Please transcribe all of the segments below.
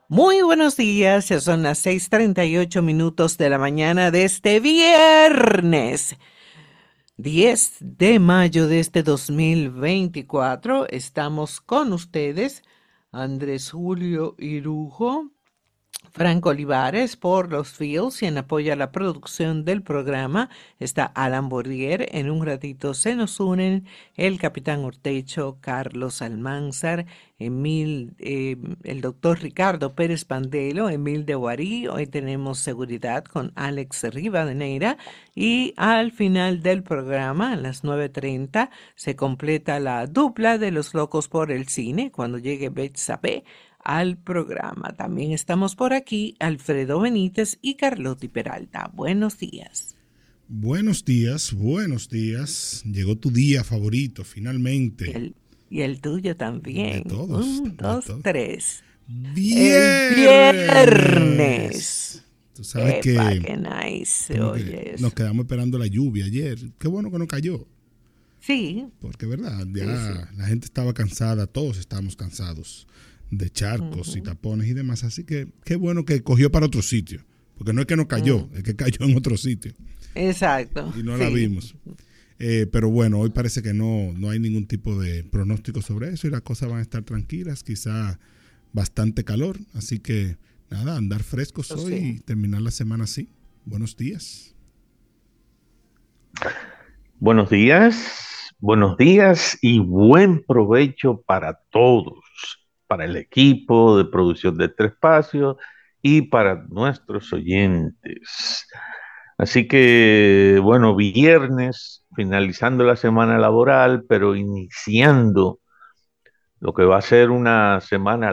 Muy buenos días, ya son las 6:38 de la mañana de este viernes 10 de mayo de este 2024. Estamos con ustedes, Andrés Julio Irujo, Franco Olivares por los Fields, y en apoyo a la producción del programa está Alan Bordier. En un ratito se nos unen el capitán Ortecho, Carlos Almanzar, el doctor Ricardo Pérez Pandelo, Emil de Guarí. Hoy tenemos seguridad con Alex Rivadeneira, y al final del programa, a las 9:30, se completa la dupla de los locos por el cine cuando llegue Betsabe al programa. También estamos por aquí Alfredo Benítez y Carlotti Peralta. Buenos días. Buenos días, buenos días. Llegó tu día favorito, Y finalmente. el, y el tuyo De también. todos, Un, de dos, todos. tres. El Viernes. viernes. Tú sabes Epa, que qué nice se como que oye nos eso. quedamos esperando la lluvia ayer. Qué bueno que no cayó. Sí, Porque, verdad, sí, sí. ya la gente estaba cansada, todos estábamos cansados de charcos y Ujú, tapones y demás. Así que qué bueno que cogió para otro sitio. Porque no es que no cayó, mm. es que cayó en otro sitio Exacto, y no la sí. vimos. Pero bueno, hoy parece que no hay ningún tipo de pronóstico sobre eso y las cosas van a estar tranquilas, quizá bastante calor, así que nada, andar frescos hoy Sí. y terminar la semana así. Buenos días. Buenos días y buen provecho para todos, para el equipo de producción de Tres Espacios y para nuestros oyentes. Así que, bueno, viernes, finalizando la semana laboral, pero iniciando lo que va a ser una semana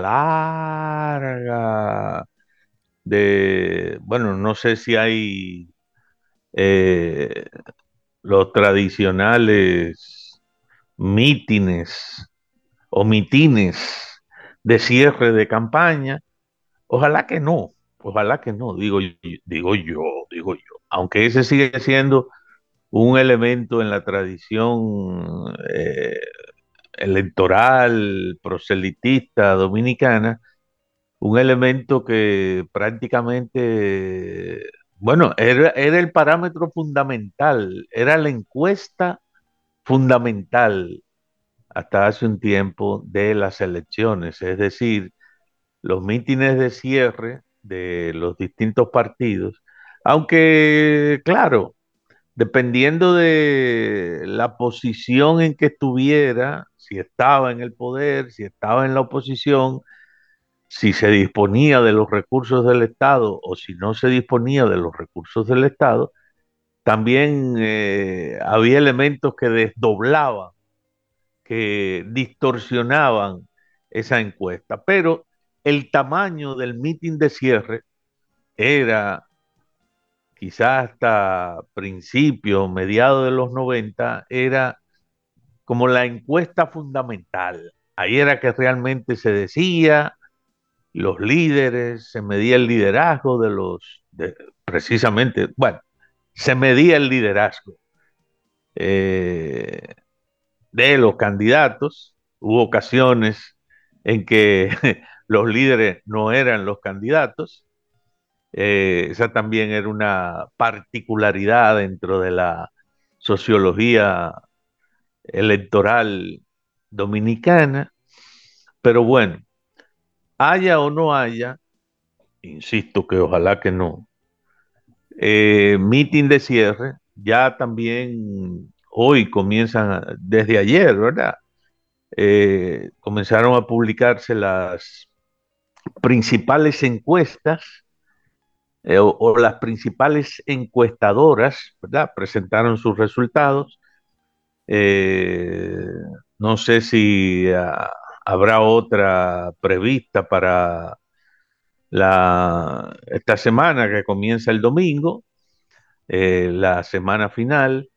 larga bueno, no sé si hay eh, los tradicionales mítines o mitines de cierre de campaña. Ojalá que no, digo yo, aunque ese sigue siendo un elemento en la tradición electoral, proselitista dominicana, un elemento que prácticamente, bueno, era el parámetro fundamental, era la encuesta fundamental hasta hace un tiempo de las elecciones, es decir, los mítines de cierre de los distintos partidos, aunque, claro, dependiendo de la posición en que estuviera, si estaba en el poder, si estaba en la oposición, si se disponía de los recursos del Estado o si no se disponía de los recursos del Estado, también había elementos que desdoblaban, que distorsionaban esa encuesta. Pero el tamaño del mitin de cierre era, quizás hasta principios, mediados de los 90, era como la encuesta fundamental. Ahí era que realmente se decía los líderes, se medía el liderazgo precisamente, bueno, se medía el liderazgo eh, de los candidatos. Hubo ocasiones en que los líderes no eran los candidatos. Esa también era una particularidad dentro de la sociología electoral dominicana. Pero bueno, haya o no haya, insisto que ojalá que no, meeting de cierre, ya también hoy comienzan, desde ayer, ¿verdad? Comenzaron a publicarse las principales encuestas o las principales encuestadoras, ¿verdad? Presentaron sus resultados. Eh, no sé si habrá otra prevista para esta semana que comienza el domingo, la semana final.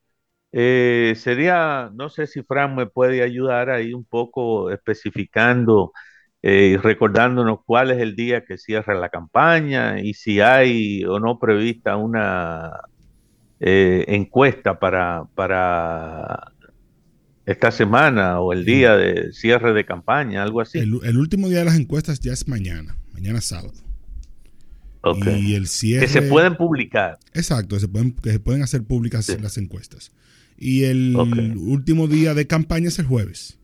No sé si Fran me puede ayudar ahí un poco especificando y recordándonos cuál es el día que cierra la campaña y si hay o no prevista una encuesta para esta semana o el El, día de cierre de campaña, algo así. el último día de las encuestas ya es mañana, mañana sábado. Ok. Y el Que se cierre, pueden publicar. exacto, que se pueden hacer públicas Sí. las encuestas. Y Ok. el último día de campaña es el jueves.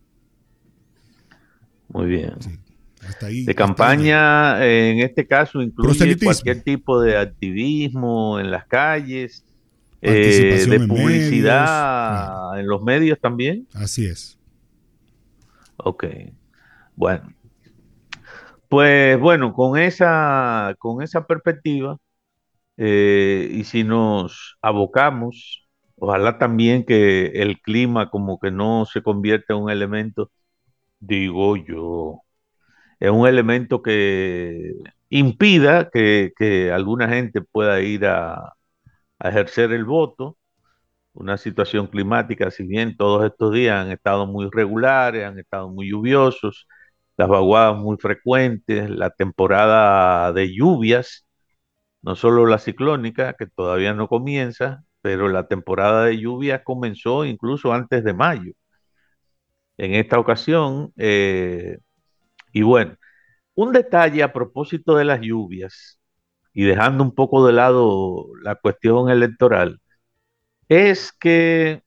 Muy bien. Sí, De hasta ahí llego. campaña, en este caso, incluye Proselitismo, cualquier tipo de activismo en las calles, de participación en medios, claro, publicidad en los medios también. así es. Ok. Bueno, pues bueno, con esa perspectiva, y si nos abocamos, ojalá también que el clima como que no se convierta en un elemento, digo yo, es un elemento que impida que alguna gente pueda ir a ejercer el voto. Una situación climática, si bien todos estos días han estado muy regulares, han estado muy lluviosos, las vaguadas muy frecuentes, la temporada de lluvias, no solo la ciclónica, que todavía no comienza, pero la temporada de lluvias comenzó incluso antes de mayo. En esta ocasión, y bueno, un detalle a propósito de las lluvias y dejando un poco de lado la cuestión electoral, es que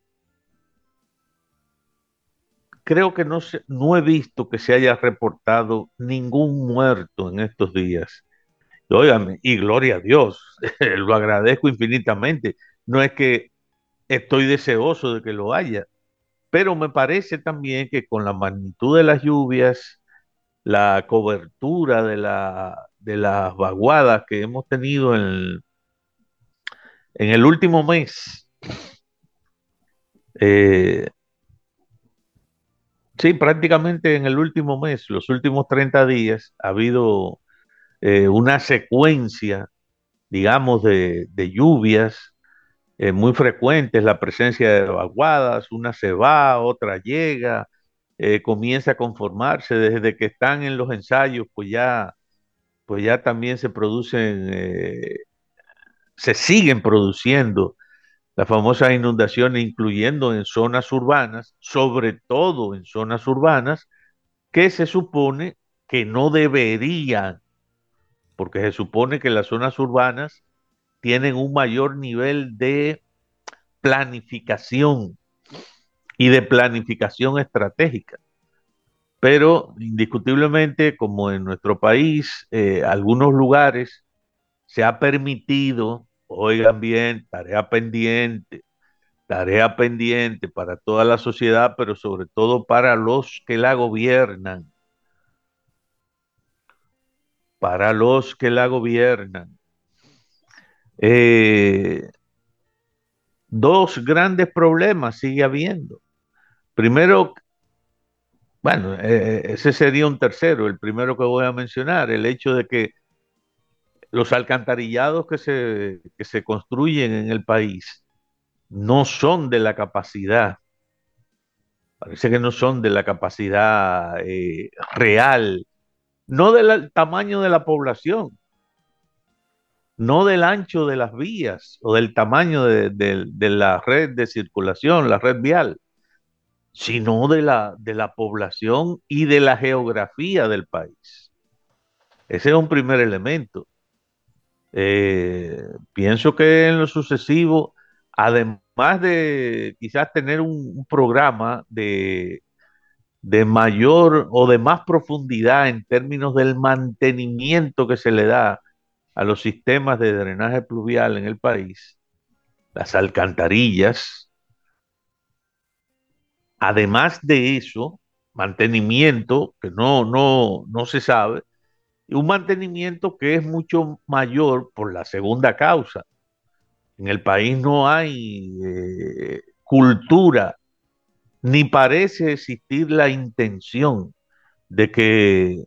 creo que no he visto que se haya reportado ningún muerto en estos días. Y óigame, y gloria a Dios, lo agradezco infinitamente. No es que estoy deseoso de que lo haya, pero me parece también que con la magnitud de las lluvias, la cobertura de las vaguadas que hemos tenido en el último mes, eh, sí, prácticamente en el último mes, los últimos 30 días, ha habido una secuencia, digamos, de lluvias muy frecuentes, la presencia de vaguadas, una se va, otra llega, comienza a conformarse desde que están en los ensayos, pues ya también se producen, se siguen produciendo las famosas inundaciones, incluyendo en zonas urbanas, sobre todo en zonas urbanas, que se supone que no deberían, porque se supone que las zonas urbanas tienen un mayor nivel de planificación y de planificación estratégica. Pero indiscutiblemente, como en nuestro país, algunos lugares se ha permitido, oigan bien, tarea pendiente para toda la sociedad, pero sobre todo para los que la gobiernan, para los que la gobiernan. Eh, Dos grandes problemas sigue habiendo. Primero, bueno, ese sería un tercero, el primero que voy a mencionar, el hecho de que los alcantarillados que se construyen en el país no son de la capacidad, parece que no son de la capacidad real, no del tamaño de la población, no del ancho de las vías o del tamaño de la red de circulación, la red vial, sino de la población y de la geografía del país. Ese es un primer elemento. Pienso que en lo sucesivo, además de quizás tener un programa de mayor o de más profundidad en términos del mantenimiento que se le da a los sistemas de drenaje pluvial en el país, las alcantarillas, además de eso, mantenimiento que no se sabe, y un mantenimiento que es mucho mayor por la segunda causa. En el país no hay cultura, ni parece existir la intención de que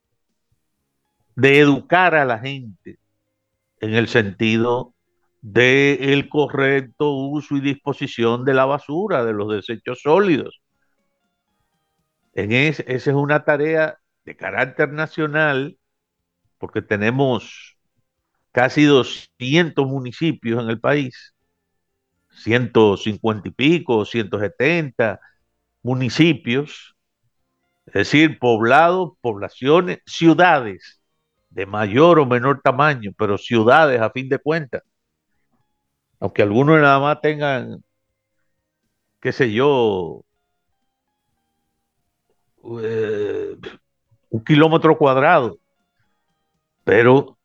de educar a la gente en el sentido de el correcto uso y disposición de la basura, de los desechos sólidos. Esa es una tarea de carácter nacional, porque tenemos casi 200 municipios en el país, 150 y pico, 170, municipios, es decir, poblados, poblaciones, ciudades de mayor o menor tamaño, pero ciudades a fin de cuentas, aunque algunos nada más tengan, qué sé yo, eh, 1 kilómetro cuadrado, pero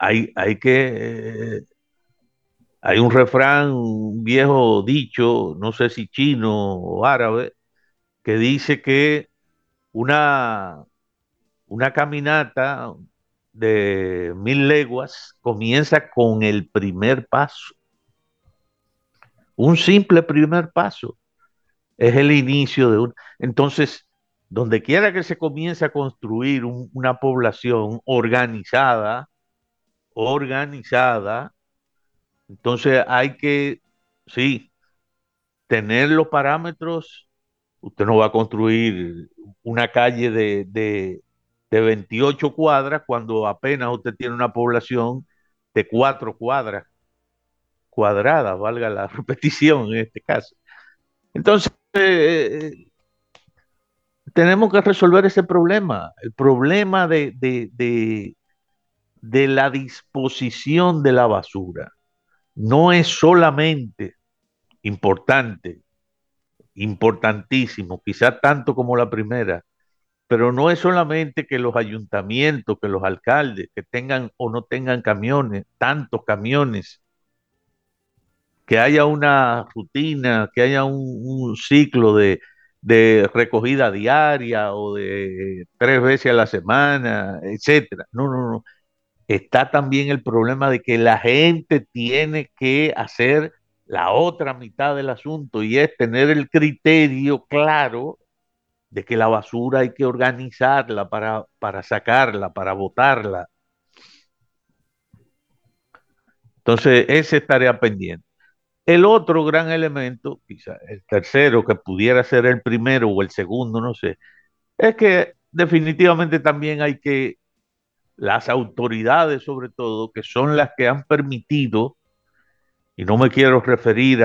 hay un refrán, un viejo dicho, no sé si chino o árabe, que dice que una, una caminata de 1.000 leguas comienza con el primer paso. Un simple primer paso es el inicio de un... Entonces, donde quiera que se comience a construir una población organizada, entonces hay que, sí, tener los parámetros. Usted no va a construir una calle de 28 cuadras cuando apenas usted tiene una población de 4 cuadras cuadradas, valga la repetición en este caso. Entonces, tenemos que resolver ese problema, el problema de la disposición de la basura. No es solamente importante, importantísimo, quizá tanto como la primera, pero no es solamente que los ayuntamientos, que los alcaldes, que tengan o no tengan camiones, tantos camiones, que haya una rutina, que haya un ciclo de recogida diaria o de 3 veces a la semana, etcétera. No, no, no. Está también el problema de que la gente tiene que hacer la otra mitad del asunto y es tener el criterio claro de que la basura hay que organizarla para sacarla, para botarla. Entonces, esa es tarea pendiente. El otro gran elemento, quizá el tercero, que pudiera ser el primero o el segundo, no sé, es que definitivamente también hay que, las autoridades sobre todo, que son las que han permitido, y no me quiero referir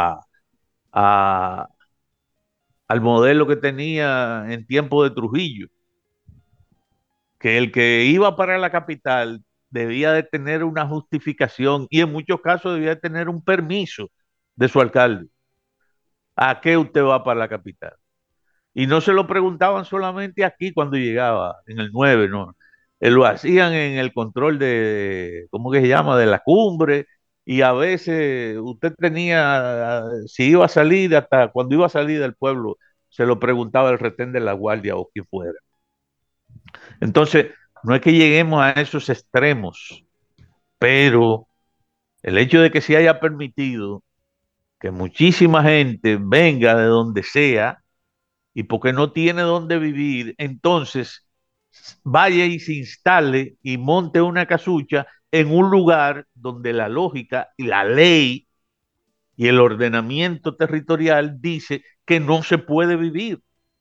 a- al modelo que tenía en tiempo de Trujillo, que el que iba para la capital debía de tener una justificación y en muchos casos debía de tener un permiso de su alcalde. ¿A qué usted va para la capital? Y no se lo preguntaban solamente aquí cuando llegaba, en el 9, no. Lo hacían en el control de, ¿cómo que se llama? De la cumbre. Y a veces usted tenía, si iba a salir, hasta cuando iba a salir del pueblo, se lo preguntaba el retén de la guardia o quien fuera. Entonces, no es que lleguemos a esos extremos, pero el hecho de que se haya permitido que muchísima gente venga de donde sea, y porque no tiene dónde vivir, entonces vaya y se instale y monte una casucha en un lugar donde la lógica y la ley y el ordenamiento territorial dice que no se puede vivir.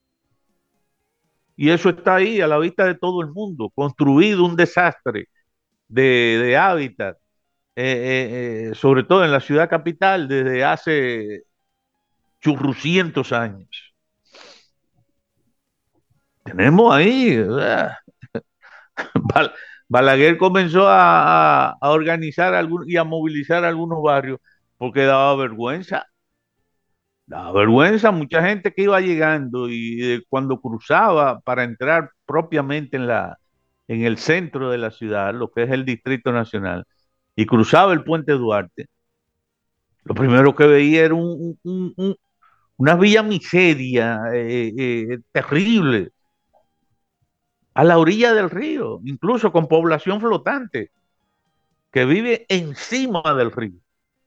Y eso está ahí a la vista de todo el mundo, construido un desastre de hábitat, sobre todo en la ciudad capital desde hace churrucientos años. Tenemos ahí, Balaguer comenzó a organizar y a movilizar algunos barrios porque daba vergüenza. Daba vergüenza mucha gente que iba llegando y cuando cruzaba para entrar propiamente en el centro de la ciudad, lo que es el Distrito Nacional, y cruzaba el Puente Duarte, lo primero que veía era una villa miseria terrible a la orilla del río, incluso con población flotante que vive encima del río.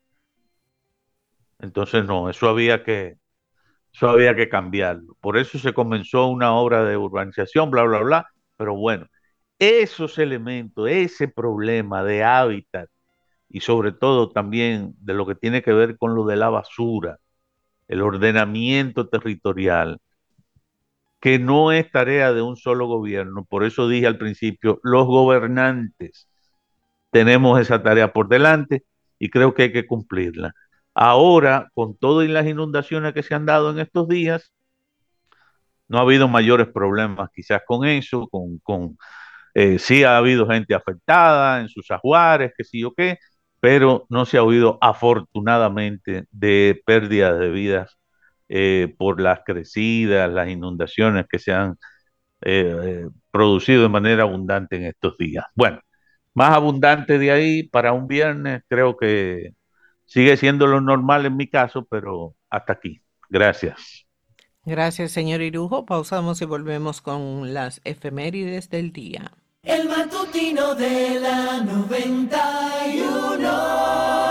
Entonces no, eso había que cambiarlo. Por eso se comenzó una obra de urbanización, bla, bla, bla. Pero bueno, esos elementos, ese problema de hábitat y sobre todo también de lo que tiene que ver con lo de la basura, el ordenamiento territorial, que no es tarea de un solo gobierno. Por eso dije al principio, los gobernantes tenemos esa tarea por delante y creo que hay que cumplirla. Ahora, con todo y las inundaciones que se han dado en estos días, No ha habido mayores problemas quizás con eso, sí ha habido gente afectada en sus ajuares, qué sé yo qué, pero no se ha oído afortunadamente de pérdidas de vidas por las crecidas, las inundaciones que se han producido de manera abundante en estos días. Bueno, más abundante de ahí para un viernes, creo que sigue siendo lo normal en mi caso, pero hasta aquí. Gracias. Gracias, señor Irujo. Pausamos y volvemos con las efemérides del día. El matutino de la 91.